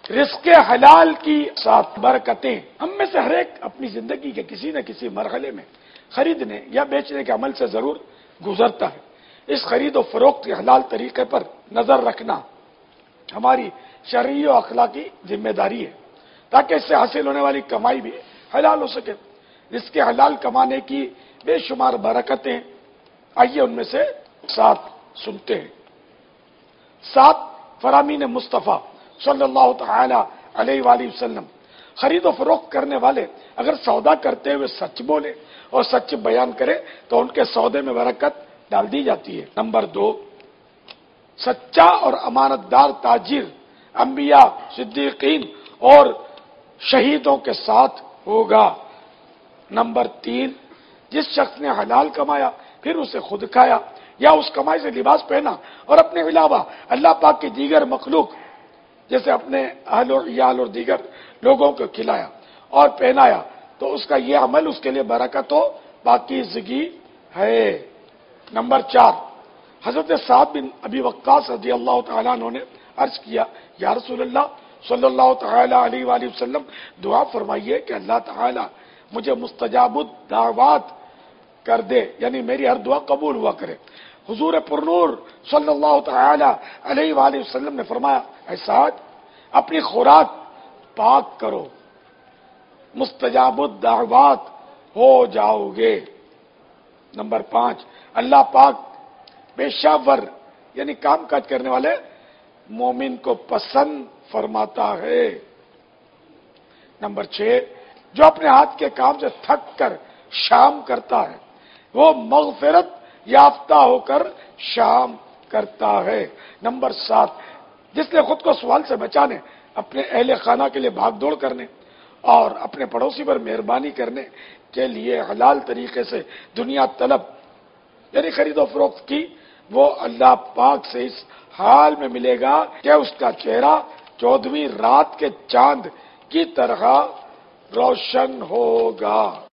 رزق حلال کی ساتھ برکتیں ہم میں سے ہر ایک اپنی زندگی کے کسی نہ کسی مرحلے میں خریدنے یا بیچنے کے عمل سے ضرور گزرتا ہے۔ اس خرید و فروخت کے حلال طریقے پر نظر رکھنا ہماری شرعی و اخلاقی ذمہ داری ہے تاکہ اس سے حاصل ہونے والی کمائی بھی حلال ہو سکے۔ رزق حلال کمانے کی بے شمار برکتیں، آئیے ان میں سے 7 سنتے ہیں۔ 7 فرامین مصطفیٰ صلی اللہ تعالی علیہ وآلہ وسلم۔ خرید و فروخت کرنے والے اگر سودا کرتے ہوئے سچ بولے اور سچ بیان کرے تو ان کے سودے میں برکت ڈال دی جاتی ہے۔ نمبر 2، سچا اور امانت دار تاجر انبیاء، صدیقین اور شہیدوں کے ساتھ ہوگا۔ نمبر 3، جس شخص نے حلال کمایا پھر اسے خود کھایا یا اس کمائی سے لباس پہنا اور اپنے علاوہ اللہ پاک کی دیگر مخلوق جیسے اپنے اہل و عیال اور دیگر لوگوں کو کھلایا اور پہنایا تو اس کا یہ عمل اس کے لیے برکت و پاکیزگی ہے۔ نمبر 4، حضرت سعد بن ابی وقاص رضی اللہ تعالیٰ عنہ نے عرض کیا، یا رسول اللہ صلی اللہ تعالیٰ علیہ وآلہ وسلم، دعا فرمائیے کہ اللہ تعالیٰ مجھے مستجاب الدعوات کر دے، یعنی میری ہر دعا قبول ہوا کرے۔ حضور پرنور صلی اللہ تعالی علیہ وآلہ وسلم نے فرمایا، اے سعد، اپنی خوراک پاک کرو، مستجاب الدعوات ہو جاؤ گے۔ نمبر 5، اللہ پاک پیشہ ور یعنی کام کاج کرنے والے مومن کو پسند فرماتا ہے۔ نمبر 6، جو اپنے ہاتھ کے کام سے تھک کر شام کرتا ہے وہ مغفرت یافتہ ہو کر شام کرتا ہے۔ نمبر 7، جس نے خود کو سوال سے بچانے، اپنے اہل خانہ کے لیے بھاگ دوڑ کرنے اور اپنے پڑوسی پر مہربانی کرنے کے لیے حلال طریقے سے دنیا طلب یعنی خرید و فروخت کی، وہ اللہ پاک سے اس حال میں ملے گا کہ اس کا چہرہ 14ویں رات کے چاند کی طرح روشن ہوگا۔